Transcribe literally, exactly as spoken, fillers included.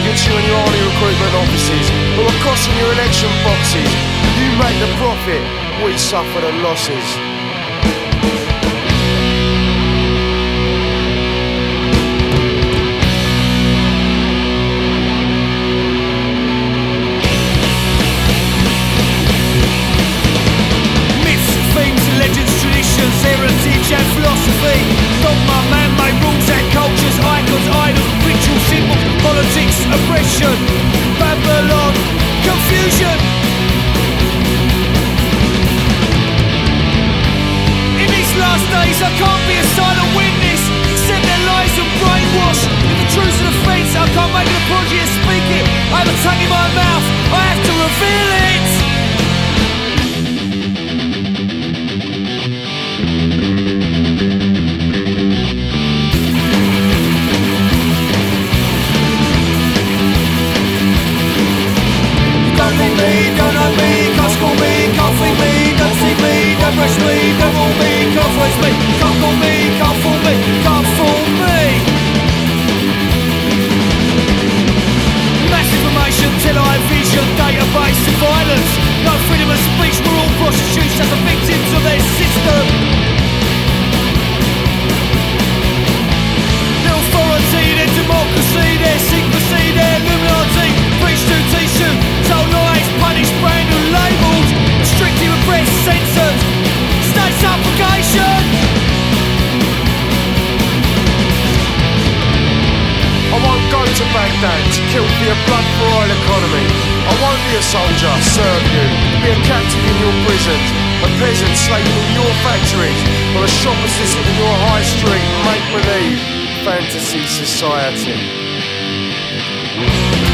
against you and your army recruitment offices who are costing your election boxes. You make the profit, we suffer the losses. Heritage and philosophy, dogma, man-made rules and cultures, icons, idols, ritual symbols, politics, oppression, Babylon, confusion. In these last days I can't be a silent witness, accept their lies and brainwash. If the truth's an offence, I can't make an apology and speak it. I have a tongue in my mouth, I have to reveal it. Don't need me, don't know me, can't school me, can't feed me, don't see me, don't rush me, don't rule me, can't voice me, can't call me, can't fool me, can't fool me. Mass information, tele vision, database of violence. No freedom of speech, we're all prostitutes as the victims of their system. Their authority, their democracy, their secrecy, their Illuminati. Preach to teach you, told lies, punished, brand new labels, strictly repressed, censored, state suffocation. I won't go to Baghdad to kill for your blood for oil economy. I won't be a soldier, serve you, be a captive in your prisons, a peasant slaving in your factories, or a shop assistant in your high street make-believe fantasy society.